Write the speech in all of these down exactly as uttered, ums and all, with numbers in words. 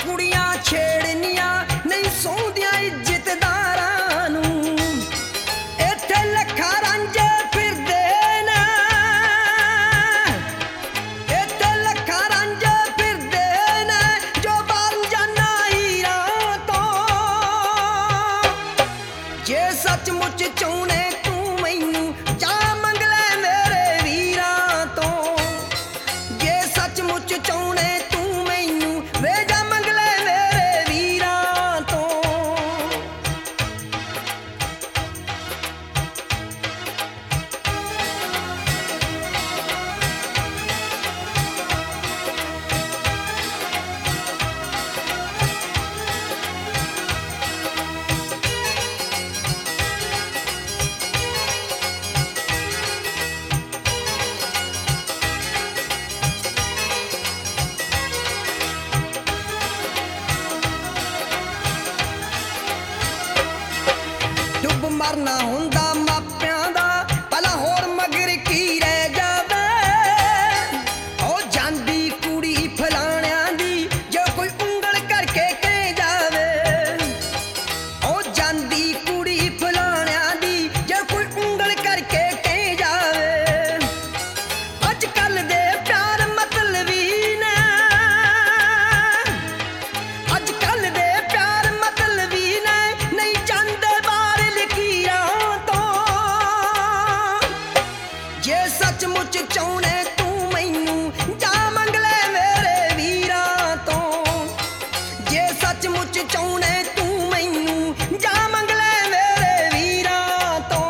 कुड़ियां छेड़नियां नहीं सौंदियां इज्जतदारां नूं इत्थे लखा रांझे फिरदे ने इत्थे लखा रांझे फिरदे ने जो बन जाना हीरां तो जे सचमुच चाहुणे तू मैनू जा मंग ले मेरे वीरां तो जे सचमुच चाहुणे तू मैनू वे जा मंग ले मेरे वीरां तो डुब मरना हुंदा मापियां दा भला होर मगर की रह जावे ओ जांदी कुड़ी फलाणियां दी जो कोई उंगल करके कह जावे ओ जांदी कुड़ी फलाणियां दी जो कोई उंगल करके कह जावे अजकल दे प्यार मतलबी ने अजकल दे प्यार मतलबी ने नहीं चाहते बाहर लकीरां तो जे सचमुच चाहुणे तू मैनू जा मंग ले मेरे वीरां तो जे सचमुच चाहुणे तू मैनू जा मंग ले मेरे वीरां तो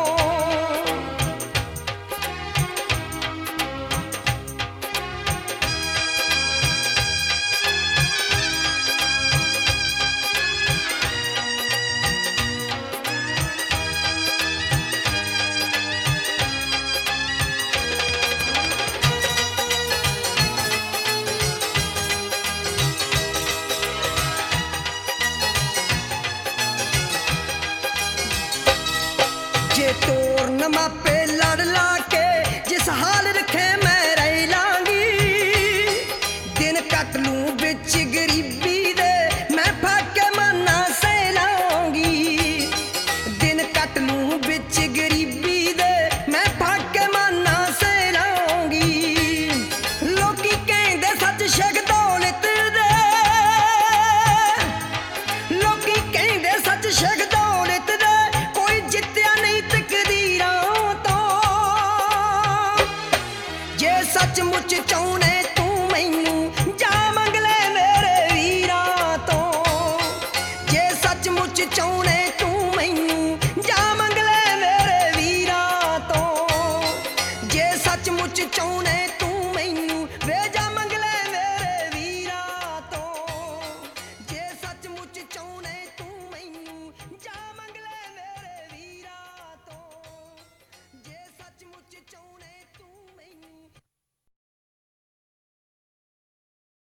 जे तोर न मापे लड़ ला के जिस हाल रखे मैं रह लांगी दिन कट लूं बिच गरीबी